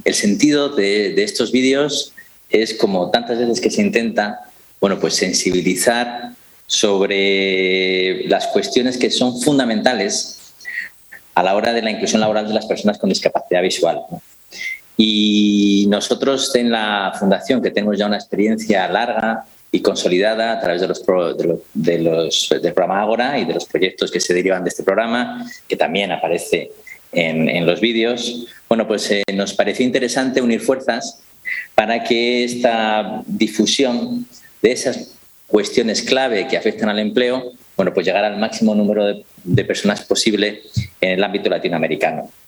El sentido de estos vídeos es, como tantas veces que se intenta, bueno, pues sensibilizar sobre las cuestiones que son fundamentales a la hora de la inclusión laboral de las personas con discapacidad visual. Y nosotros en la Fundación, que tenemos ya una experiencia larga y consolidada a través del programa Ágora y de los proyectos que se derivan de este programa, que también aparece en los vídeos, bueno, pues nos pareció interesante unir fuerzas para que esta difusión de esas cuestiones clave que afectan al empleo, bueno, pues llegara al máximo número de personas posible en el ámbito latinoamericano.